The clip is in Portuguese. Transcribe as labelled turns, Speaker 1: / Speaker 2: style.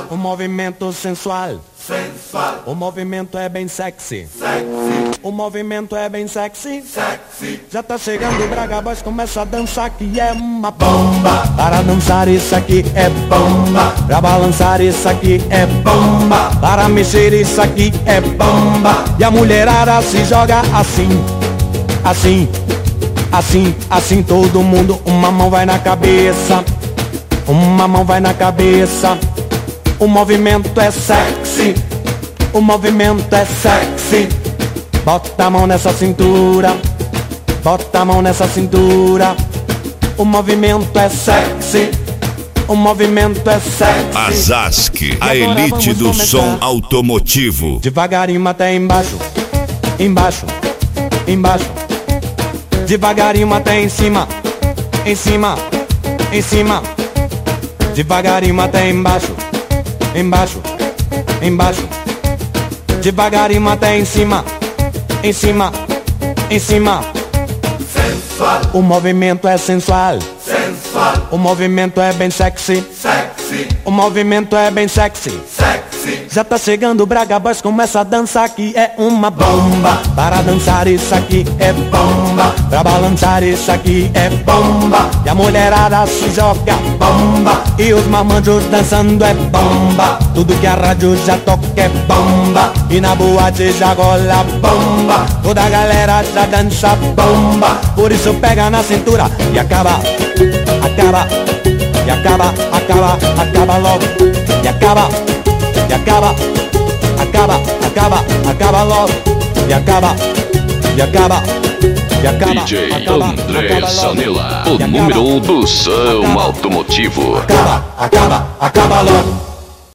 Speaker 1: O movimento sensual.
Speaker 2: Sensual.
Speaker 1: O movimento é bem sexy.
Speaker 2: Sexy.
Speaker 1: O movimento é bem sexy.
Speaker 2: Sexy.
Speaker 1: Já tá chegando o Braga Boys, começa a dançar que é uma bomba. Para dançar isso aqui é bomba. Pra balançar isso aqui é bomba. Para mexer isso aqui é bomba. E a mulherada se joga assim, assim, assim, assim. Todo mundo, uma mão vai na cabeça, uma mão vai na cabeça. O movimento é sexy, o movimento é sexy. Bota a mão nessa cintura, bota a mão nessa cintura. O movimento é sexy, o movimento é sexy.
Speaker 3: A Zask, a elite do som automotivo.
Speaker 1: Devagarinho até embaixo, embaixo, embaixo. Devagarinho até em cima, em cima, em cima. Devagarinho até embaixo, embaixo, embaixo. Devagarinho até em cima, em cima, em cima.
Speaker 2: Sensual.
Speaker 1: O movimento é sensual.
Speaker 2: Sensual.
Speaker 1: O movimento é bem sexy.
Speaker 2: Sexy.
Speaker 1: O movimento é bem sexy.
Speaker 2: Sexy.
Speaker 1: Já tá chegando o Braga Boys, começa a dançar que é uma bomba. Para dançar isso aqui é bomba. Pra balançar isso aqui é bomba. E a mulherada se joga bomba. E os mamanjos dançando é bomba. Tudo que a rádio já toca é bomba. E na boate já rola bomba. Toda a galera já dança bomba. Por isso pega na cintura e acaba, acaba, e acaba, acaba, acaba logo. E acaba, e acaba, acaba, acaba, acaba logo. E acaba, e acaba, e acaba,
Speaker 4: DJ
Speaker 1: acaba,
Speaker 4: André
Speaker 1: acaba logo.
Speaker 4: Sanela,
Speaker 1: E
Speaker 4: o
Speaker 1: acaba,
Speaker 4: número 1 do som
Speaker 1: acaba,
Speaker 4: automotivo.
Speaker 1: acaba, acaba, acaba logo.